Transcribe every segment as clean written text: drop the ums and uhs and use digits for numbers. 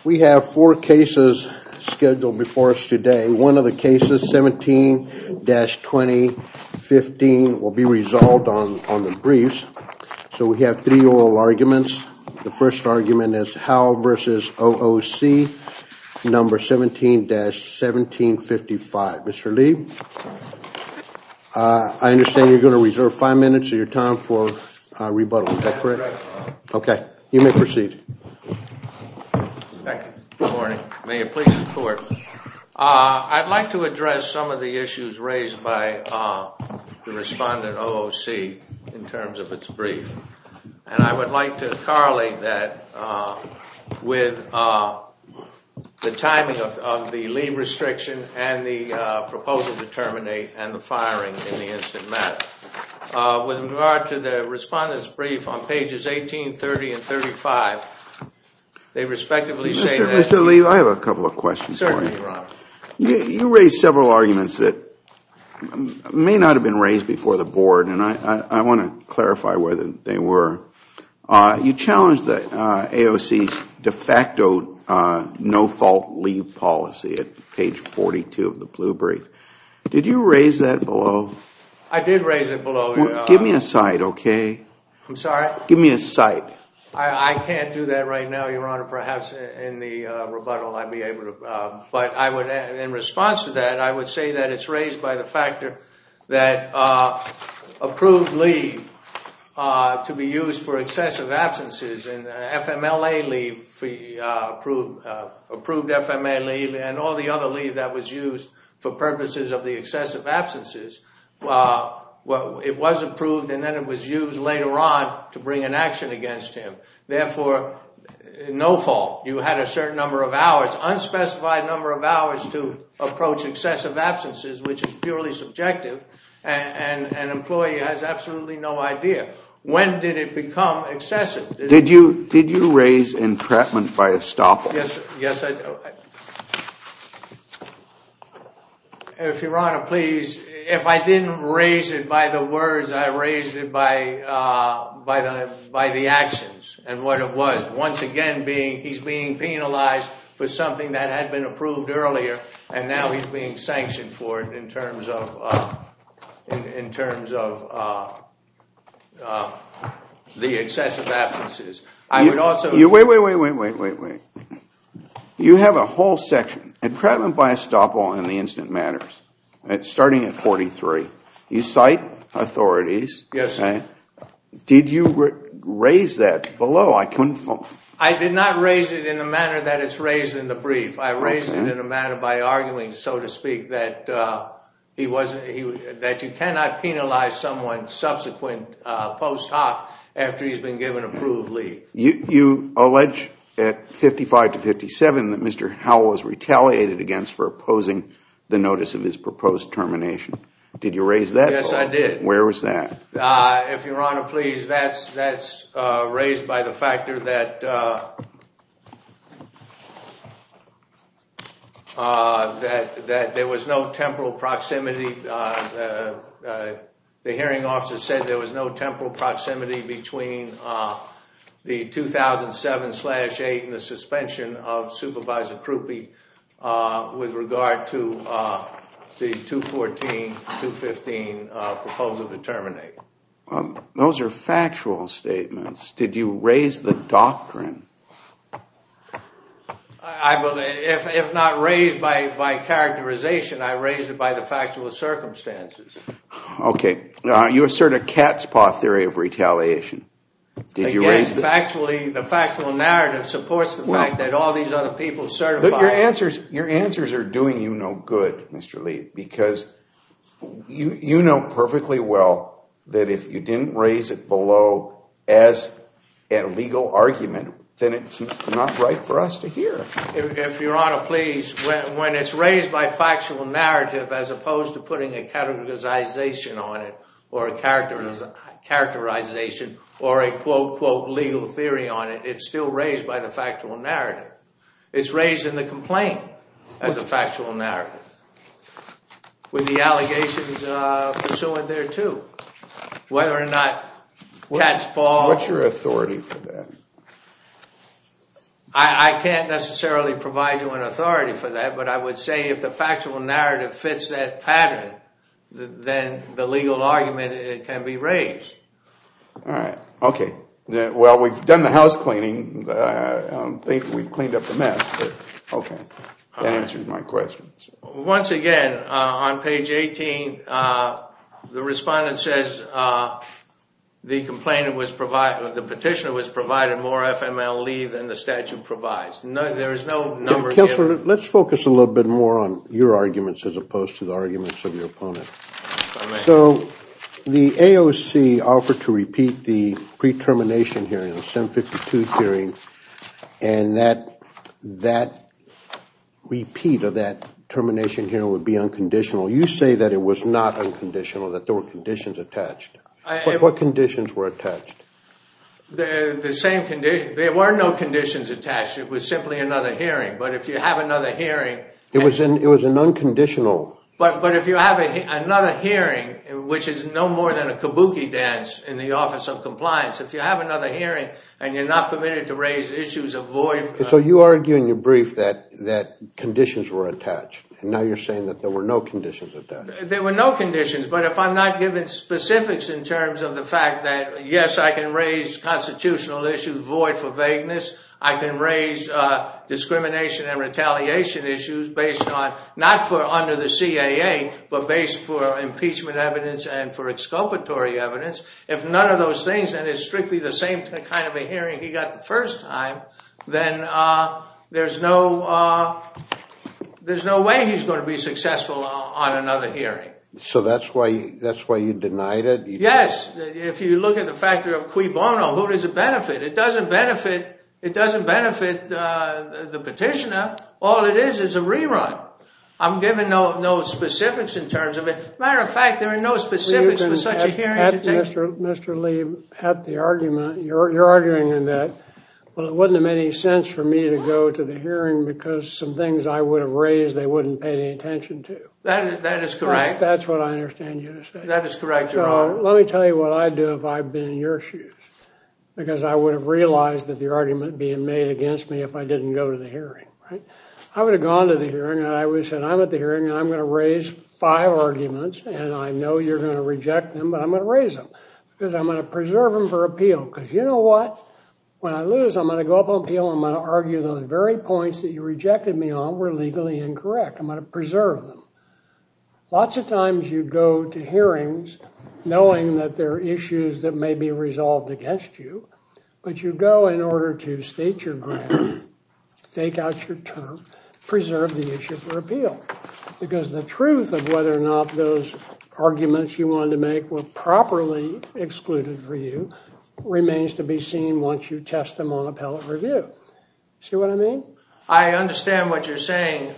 We have 4 cases scheduled before us today. One of the cases, 17-2015, will be resolved on the briefs. So we have 3 oral arguments. The first argument is Howell v. OOC, number 17-1755. Mr. Lee, I understand you're going to reserve 5 minutes of your time for rebuttal. Is that correct? Okay. You may proceed. Thank you. Good morning. May it please the Court. I'd like to address some of the issues raised by the respondent OOC in terms of its brief. And I would like to correlate that with the timing of the leave restriction and the proposal to terminate and the firing in the instant matter. With regard to the respondent's brief on pages 18, 30, and 35, they respectively say that... Mr. Lee, I have a couple of questions for you. Certainly, Your Honor. You raised several arguments that may not have been raised before the board, and I want to clarify whether they were. You challenged the AOC's de facto no-fault leave policy at page 42 of the blue brief. Did you raise that below? I did raise it below. Well, give me a cite, okay? I'm sorry? Give me a cite. I can't do that right now, Your Honor. Perhaps in the rebuttal I'd be able to. But I would, in response to that, I would say that it's raised by the factor that approved leave to be used for excessive absences and FMLA leave, approved FMLA leave, and all the other leave that was used for purposes of the excessive absences. Well, it was approved and then it was used later on to bring an action against him. Therefore, no fault. You had a certain number of hours, unspecified number of hours to approach excessive absences, which is purely subjective, and an employee has absolutely no idea. When did it become excessive? Did you raise entrapment by estoppel? Yes, I do. If Your Honor, please, if I didn't raise it by the words, I raised it by the actions and what it was. Once again, he's being penalized for something that had been approved earlier, and now he's being sanctioned for it in terms of the excessive absences. I would also Wait. You have a whole section, entrapment by estoppel in the instant matters, starting at 43. You cite authorities. Yes, sir. Did you raise that below? I did not raise it in the manner that it's raised in the brief. I raised it in a manner by arguing, so to speak, that that you cannot penalize someone subsequent post hoc after he's been given approved leave. You allege at 55 to 57 that Mr. Howell was retaliated against for opposing the notice of his proposed termination. Did you raise that? Yes, I did. Where was that? If Your Honor, please, that's raised by the factor that that there was no temporal proximity. The hearing officer said there was no temporal proximity between the 2007/8 and the suspension of Supervisor Krupe with regard to the 214-215 proposal to terminate. Those are factual statements. Did you raise the doctrine? I believe, if not raised by characterization, I raised it by the factual circumstances. Okay. You assert a cat's paw theory of retaliation. Did you raise it? Factually, the factual narrative supports the fact that all these other people certified. But your answers are doing you no good, Mr. Lee, because you know perfectly well that if you didn't raise it below as a legal argument, then it's not right for us to hear. If Your Honor, please, when it's raised by factual narrative as opposed to putting a categorization on it or a characterization or a quote legal theory on it, it's still raised by the factual narrative. It's raised in the complaint as a factual narrative with the allegations pursuant thereto. Whether or not cat's paw... What's your authority for that? I can't necessarily provide you an authority for that, but I would say if the factual narrative fits that pattern, then the legal argument can be raised. All right. Okay. Well, we've done the house cleaning. I don't think we've cleaned up the mess, but okay. That answers my questions. Once again, on page 18, the respondent says the petitioner was provided more FML leave than the statute provides. No, there is no number Counselor, given. let's focus a little bit more on your arguments as opposed to the arguments of your opponent. So the AOC offered to repeat the pre-termination hearing, the 752 hearing, and that repeat of that termination hearing would be unconditional. You say that it was not unconditional, that there were conditions attached. What conditions were attached? The same condition. There were no conditions attached. It was simply another hearing. But if you have another hearing, it was an unconditional. But if you have another hearing, which is no more than a kabuki dance in the Office of Compliance, if you have another hearing and you're not permitted to raise issues of void. So you argue in your brief that conditions were attached, and now you're saying that there were no conditions attached. There were no conditions, but if I'm not given specifics in terms of the fact that, yes, I can raise constitutional issues void for vagueness, I can raise discrimination and retaliation issues based on, not for under the CAA, but based for impeachment evidence and for exculpatory evidence. If none of those things, and it's strictly the same kind of a hearing he got the first time, then there's no way he's going to be successful on another hearing. So that's why you denied it? Yes. If you look at the factor of cui bono, who does it benefit? It doesn't benefit the petitioner. All it is a rerun. I'm given no specifics in terms of it. Matter of fact, there are no specifics for such a hearing to take. Mr. Lee, at the argument, you're arguing in that, well, it wouldn't have made any sense for me to go to the hearing because some things I would have raised they wouldn't pay any attention to. That is correct. That's what I understand you to say. That is correct, Your Honor. So let me tell you what I'd do if I'd been in your shoes, because I would have realized that the argument being made against me if I didn't go to the hearing. Right? I would have gone to the hearing and I would have said, I'm at the hearing and I'm going to raise 5 arguments and I know you're going to reject them, but I'm going to raise them because I'm going to preserve them for appeal. Because you know what? When I lose, I'm going to go up on appeal and I'm going to argue those very points that you rejected me on were legally incorrect. I'm going to preserve them. Lots of times you go to hearings knowing that there are issues that may be resolved against you, but you go in order to state your ground, stake out your term, preserve the issue for appeal. Because the truth of whether or not those arguments you wanted to make were properly excluded for you remains to be seen once you test them on appellate review. See what I mean? I understand what you're saying,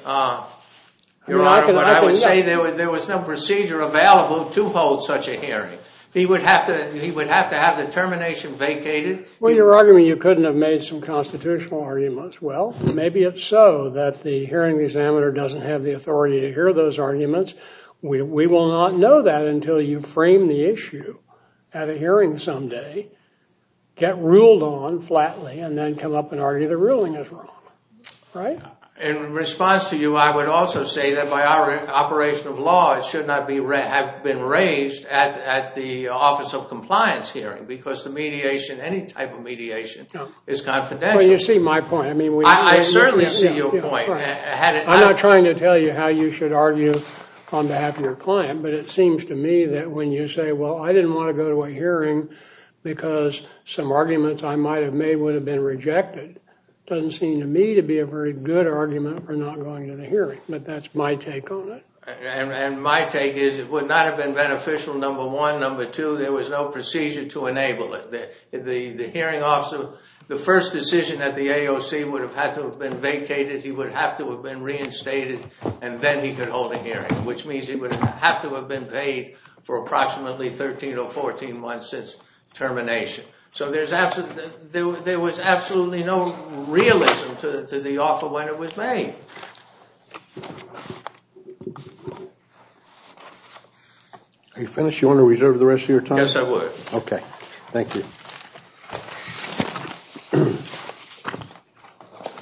Your Honor, but I would say there was no procedure available to hold such a hearing. He would have to have the termination vacated. Well, you're arguing you couldn't have made some constitutional arguments. Well, maybe it's so that the hearing examiner doesn't have the authority to hear those arguments. We will not know that until you frame the issue at a hearing someday, get ruled on flatly, and then come up and argue the ruling is wrong. Right? In response to you, I would also say that by our operation of law, it should not have been raised at the Office of Compliance hearing because the mediation, any type of mediation, is confidential. Well, you see my point. I mean, I certainly see your point. Right. I'm not trying to tell you how you should argue on behalf of your client, but it seems to me that when you say, well, I didn't want to go to a hearing because some arguments I might have made would have been rejected, doesn't seem to me to be a very good argument for not going to the hearing. But that's my take on it. And my take is it would not have been beneficial, number one. Number two, there was no procedure to enable it. The hearing officer, the first decision at the AOC would have had to have been vacated. He would have to have been reinstated, and then he could hold a hearing, which means he would have to have been paid for approximately 13 or 14 months since termination. So there was absolutely no realism to the offer when it was made. Are you finished? You want to reserve the rest of your time? Yes, I would. Okay. Thank you.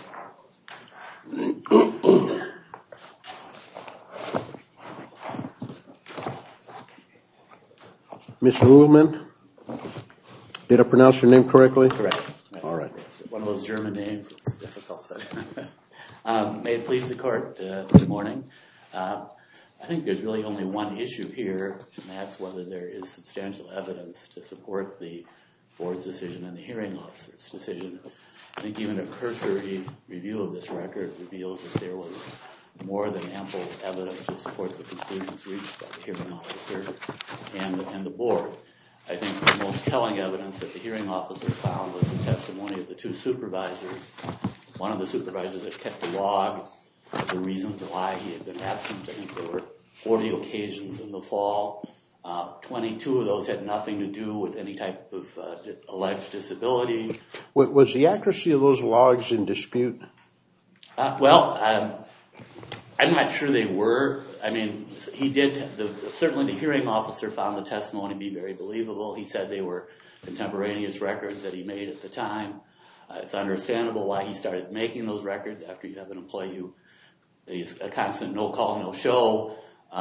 Ms. Ullman. Did I pronounce your name correctly? Correct. All right. It's one of those German names. It's difficult. May it please the court, good morning. I think there's really only one issue here, and that's whether there is substantial evidence to support the board's decision and the hearing officer's decision. I think even a cursory review of this record reveals that there was more than ample evidence to support the conclusions reached by the hearing officer and the board. I think the most telling evidence that the hearing officer found was the testimony of the two supervisors. One of the supervisors had kept a log of the reasons why he had been absent. I think there were 40 occasions in the fall. 22 of those had nothing to do with any type of alleged disability. Was the accuracy of those logs in dispute? I'm not sure they were. I mean, certainly the hearing officer found the testimony to be very believable. He said they were contemporaneous records that he made at the time. It's understandable why he started making those records after you have an employee who is a constant no call, no show.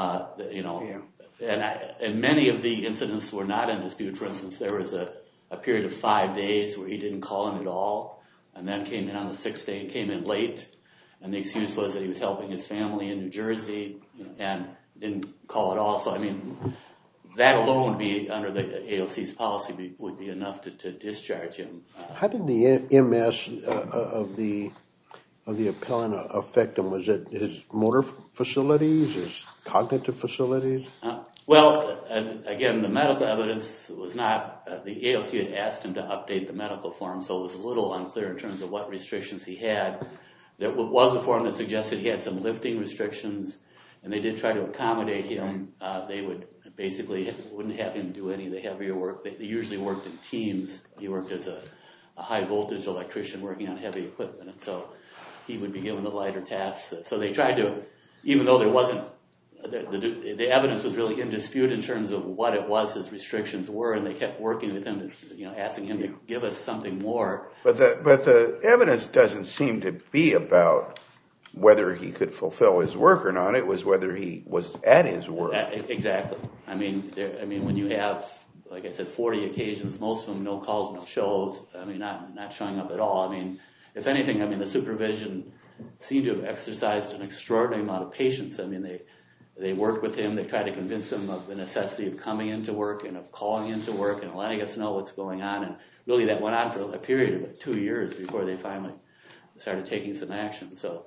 And many of the incidents were not in dispute. For instance, there was a period of 5 days where he didn't call in at all, and then came in on the 6th day and came in late. And the excuse was that he was helping his family in New Jersey and didn't call at all. So, I mean, that alone would be, under the AOC's policy, would be enough to discharge him. How did the MS of the appellant affect him? Was it his motor facilities, his cognitive facilities? Again, the medical evidence was not, the AOC had asked him to update the medical form, so it was a little unclear in terms of what restrictions he had. There was a form that suggested he had some lifting restrictions, and they did try to accommodate him. They would basically wouldn't have him do any of the heavier work. They usually worked in teams. He worked as a high voltage electrician working on heavy equipment, and so he would be given the lighter tasks. So they tried to, even though there wasn't, the evidence was really in dispute in terms of what it was his restrictions were, and they kept working with him, asking him to give us something more. But the evidence doesn't seem to be about whether he could fulfill his work or not. It was whether he was at his work. Exactly. I mean, when you have, like I said, 40 occasions, most of them no calls, no shows. I mean, not showing up at all. I mean, if anything, the supervision seemed to have exercised an extraordinary amount of patience. I mean, they worked with him. They tried to convince him of the necessity of coming into work and of calling into work and letting us know what's going on. And really that went on for a period of 2 years before they finally started taking some action. So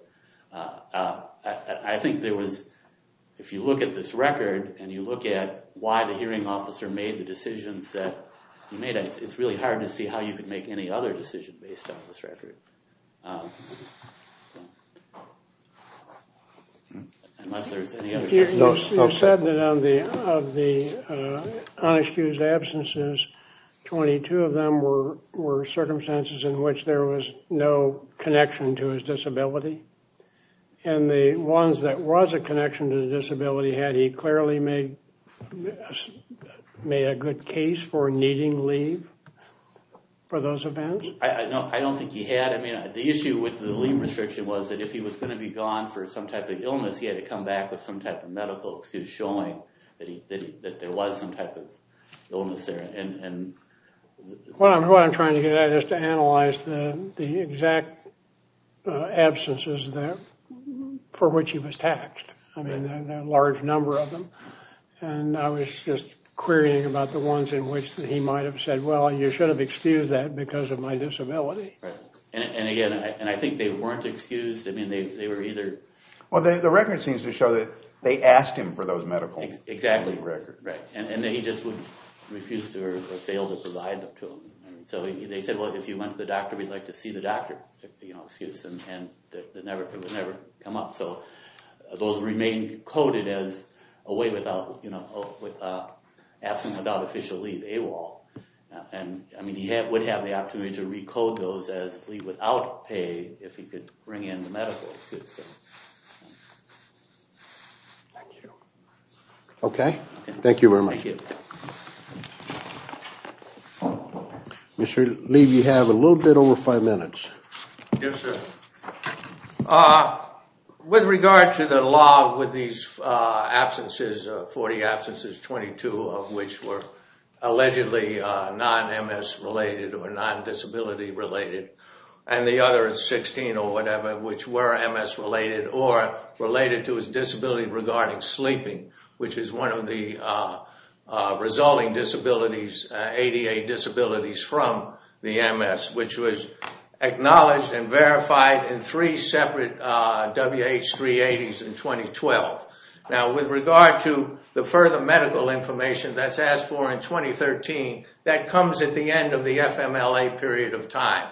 I think there was, if you look at this record and you look at why the hearing officer made the decisions that he made, it's really hard to see how you could make any other decision based on this record. Unless there's any other questions. You said that of the unexcused absences, 22 of them were circumstances in which there was no connection to his disability. And the ones that was a connection to the disability, had he clearly made a good case for needing leave for those events? I don't think he had. I mean, the issue with the leave restriction was that if he was going to be gone for some type of illness, he had to come back with some type of medical excuse showing that there was some type of illness there. And what I'm trying to get at is to analyze the exact absences for which he was taxed. I mean, a large number of them. And I was just querying about the ones in which he might have said, well, you should have excused that because of my disability. Right. And again, I think they weren't excused. I mean, they were either... Well, the record seems to show that they asked him for those medical exactly records. Right. And he just would refuse to or fail to provide them to him. And so they said, well, if you went to the doctor, we'd like to see the doctor, excuse. And it would never come up. So those remain coded as away without, absent without official leave, AWOL. And I mean, he would have the opportunity to recode those as leave without pay if he could bring in the medical excuse. So, Thank you. Okay. Thank you very much. Thank you. Mr. Lee, you have a little bit over 5 minutes. Yes, sir. With regard to the law with these absences, 40 absences, 22 of which were allegedly non-MS related or non-disability related, and the other 16 or whatever, which were MS related or related to his disability regarding sleeping, which is one of the resulting disabilities, ADA disabilities from the MS, which was acknowledged and verified in 3 separate WH-380s in 2012. Now, with regard to the further medical information that's asked for in 2013, that comes at the end of the FMLA period of time.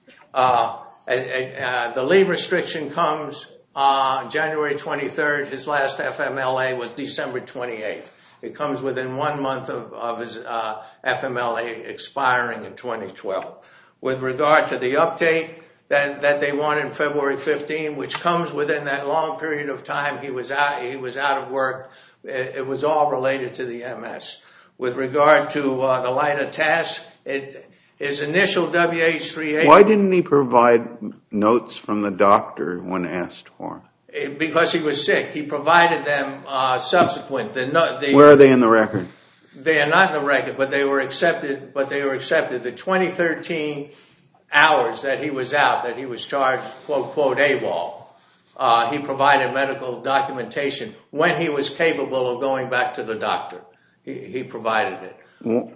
The leave restriction comes January 23rd. His last FMLA was December 28th. It comes within 1 month of his FMLA expiring in 2012. With regard to the update that they wanted in February 15, which comes within that long period of time he was out of work, it was all related to the MS. With regard to the lighter tasks, his initial WH-380... Why didn't he provide notes from the doctor when asked for? Because he was sick. He provided them subsequent. Where are they in the record? They are not in the record, but they were accepted. The 2013 hours that he was out, that he was charged, quote, quote, AWOL, he provided medical documentation when he was capable of going back to the doctor. He provided it.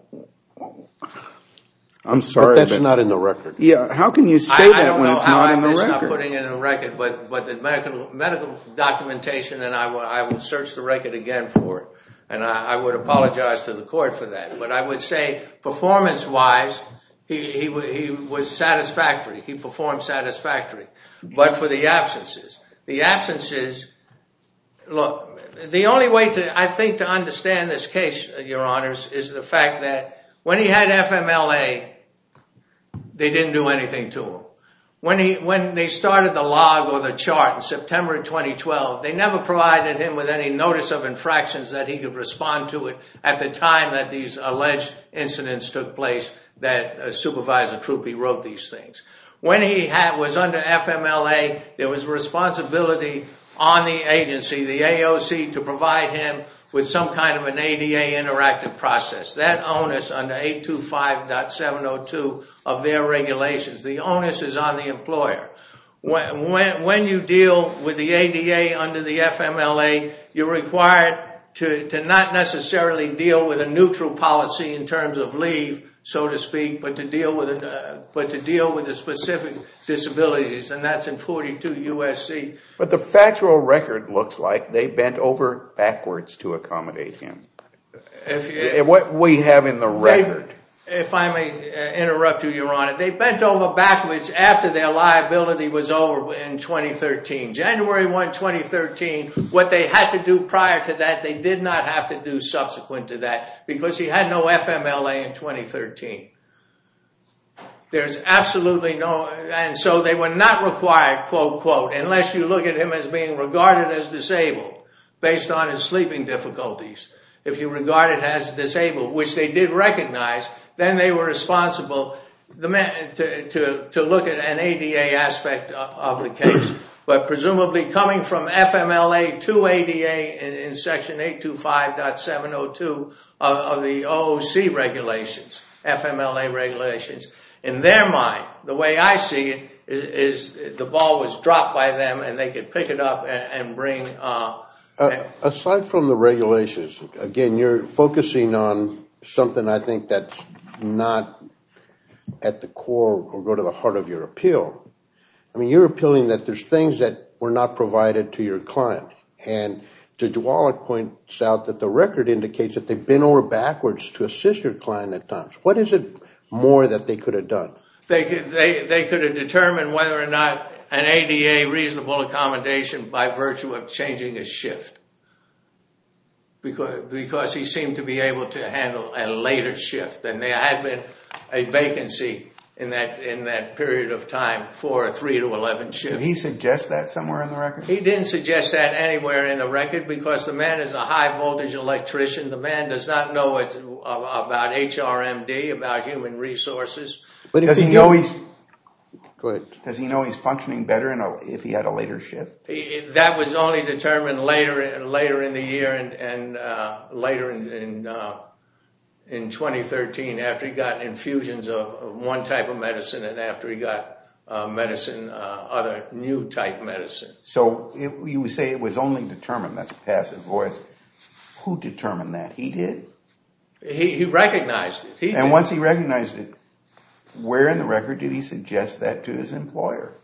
I'm sorry. But that's not in the record. Yeah, how can you say that when it's not in the record? I don't know how I'm not putting it in the record, but the medical documentation, and I will search the record again for it. And I would apologize to the court for that. But I would say, performance-wise, he was satisfactory. He performed satisfactory. But for the absences, look, the only way to understand this case, Your Honors, is the fact that when he had FMLA, they didn't do anything to him. When they started the log or the chart in September 2012, they never provided him with any notice of infractions that he could respond to it at the time that these alleged incidents took place, that Supervisor Krupe wrote these things. When he was under FMLA, there was a responsibility on the agency, the AOC, to provide him with some kind of an ADA interactive process. That onus under 825.702 of their regulations, the onus is on the employer. When you deal with the ADA under the FMLA, you're required to not necessarily deal with a neutral policy in terms of leave, so to speak, but to deal with the specific disabilities, and that's in 42 USC. But the factual record looks like they bent over backwards to accommodate him. What we have in the record. If I may interrupt you, Your Honor, they bent over backwards after their liability was over in 2013. January 1, 2013, what they had to do prior to that, they did not have to do subsequent to that, because he had no FMLA in 2013. There's absolutely no, and so they were not required, quote, quote, unless you look at him as being regarded as disabled based on his sleeping difficulties. If you regard it as disabled, which they did recognize, then they were responsible to look at an ADA aspect of the case. But presumably coming from FMLA to ADA in section 825.702 of the OOC regulations, FMLA regulations, in their mind, the way I see it, is the ball was dropped by them and they could pick it up and bring... Aside from the regulations, again, you're focusing on something I think that's not at the core or go to the heart of your appeal. I mean, you're appealing that there's things that were not provided to your client. And Judge Wallach points out that the record indicates that they've been over backwards to assist your client at times. What is it more that they could have done? They could have determined whether or not an ADA reasonable accommodation by virtue of changing his shift. Because he seemed to be able to handle a later shift. And there had been a vacancy in that period of time for a 3 to 11 shift. Did he suggest that somewhere in the record? He didn't suggest that anywhere in the record because the man is a high voltage electrician. The man does not know about HRMD, about human resources. But does he know he's... Go ahead. Does he know he's functioning better if he had a later shift? That was only determined later in the year and later in in 2013 after he got infusions of one type of medicine and after he got other new type medicine. So you say it was only determined, that's a passive voice. Who determined that? He did? He recognized it. And once he recognized it, where in the record did he suggest that to his employer?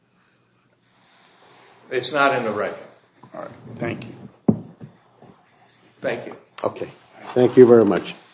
It's not in the record. All right. Thank you. Thank you. Okay. Thank you very much.